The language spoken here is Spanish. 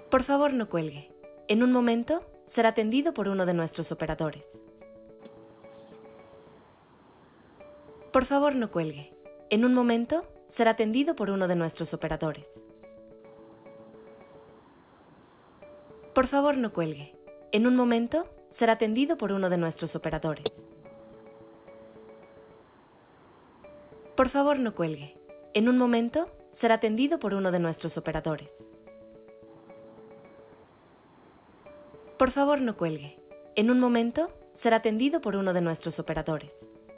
Por favor, no cuelgue. En un momento, será atendido por uno de nuestros operadores. Por favor, no cuelgue. En un momento, será atendido por uno de nuestros operadores. Por favor, no cuelgue. En un momento, será atendido por uno de nuestros operadores. Por favor, no cuelgue. En un momento, será atendido por uno de nuestros operadores. Por favor, no cuelgue. En un momento, será atendido por uno de nuestros operadores.